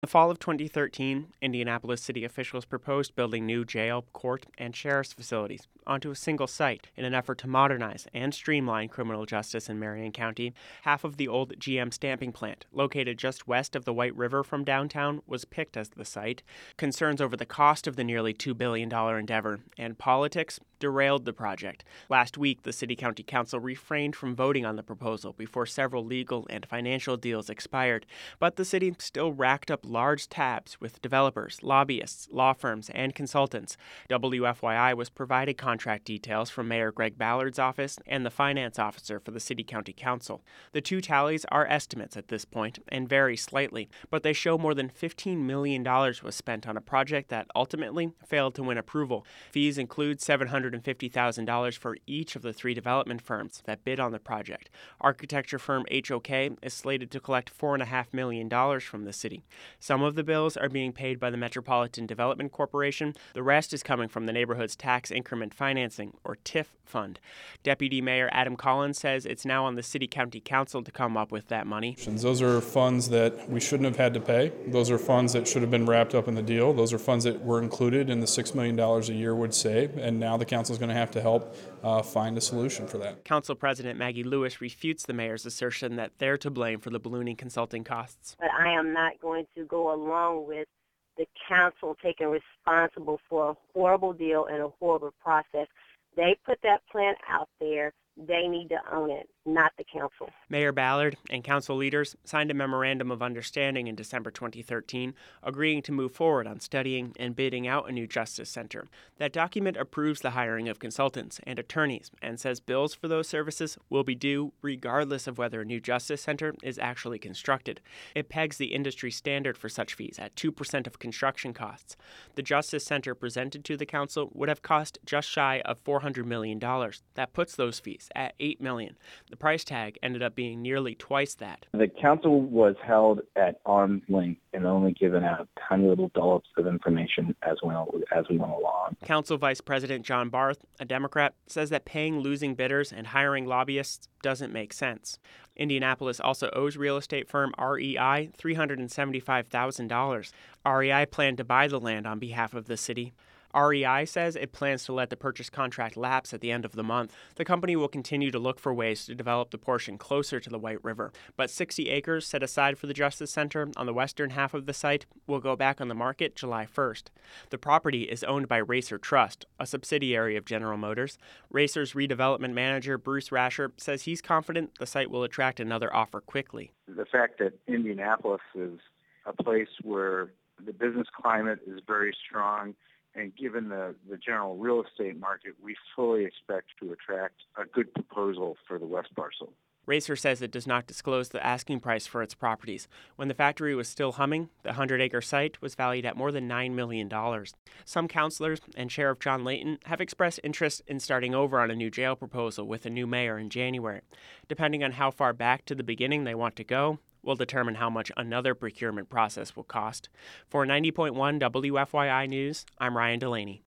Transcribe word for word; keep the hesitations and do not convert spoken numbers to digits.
In the fall of twenty thirteen, Indianapolis city officials proposed building new jail, court, and sheriff's facilities onto a single site in an effort to modernize and streamline criminal justice in Marion County. Half of the old G M stamping plant, located just west of the White River from downtown, was picked as the site. Concerns over the cost of the nearly two billion dollars endeavor and politics derailed the project. Last week, the City-County Council refrained from voting on the proposal before several legal and financial deals expired, but the city still racked up large tabs with developers, lobbyists, law firms, and consultants. W F Y I was provided contract details from Mayor Greg Ballard's office and the finance officer for the City-County Council. The two tallies are estimates at this point and vary slightly, but they show more than fifteen million dollars was spent on a project that ultimately failed to win approval. Fees include seven hundred fifty thousand dollars for each of the three development firms that bid on the project. Architecture firm H O K is slated to collect four point five million dollars from the city. Some of the bills are being paid by the Metropolitan Development Corporation. The rest is coming from the neighborhood's Tax Increment Financing, or T I F, fund. Deputy Mayor Adam Collins says it's now on the City-County Council to come up with that money. Those are funds that we shouldn't have had to pay. Those are funds that should have been wrapped up in the deal. Those are funds that were included in the six million dollars a year would save, and now the council is going to have to help uh, find a solution for that. Council President Maggie Lewis refutes the mayor's assertion that they're to blame for the ballooning consulting costs. But I am not going to go along with the council taking responsible for a horrible deal and a horrible process. They put that plan out there. They need to own it, not the council. Mayor Ballard and council leaders signed a memorandum of understanding in December twenty thirteen, agreeing to move forward on studying and bidding out a new justice center. That document approves the hiring of consultants and attorneys and says bills for those services will be due regardless of whether a new justice center is actually constructed. It pegs the industry standard for such fees at two percent of construction costs. The justice center presented to the council would have cost just shy of four hundred million dollars. That puts those fees at eight million dollars. The price tag ended up being nearly twice that. The council was held at arm's length and only given out tiny little dollops of information as we, as we went along. Council Vice President John Barth, a Democrat, says that paying losing bidders and hiring lobbyists doesn't make sense. Indianapolis also owes real estate firm R E I three hundred seventy-five thousand dollars. R E I planned to buy the land on behalf of the city. R E I says it plans to let the purchase contract lapse at the end of the month. The company will continue to look for ways to develop the portion closer to the White River, but sixty acres set aside for the Justice Center on the western half of the site will go back on the market July first. The property is owned by Racer Trust, a subsidiary of General Motors. Racer's redevelopment manager, Bruce Rasher, says he's confident the site will attract another offer quickly. The fact that Indianapolis is a place where the business climate is very strong, and given the, the general real estate market, we fully expect to attract a good proposal for the west parcel. Racer says it does not disclose the asking price for its properties. When the factory was still humming, the hundred-acre site was valued at more than nine million dollars. Some councilors and Sheriff John Layton have expressed interest in starting over on a new jail proposal with a new mayor in January. Depending on how far back to the beginning they want to go, will determine how much another procurement process will cost. For ninety point one W F Y I News, I'm Ryan Delaney.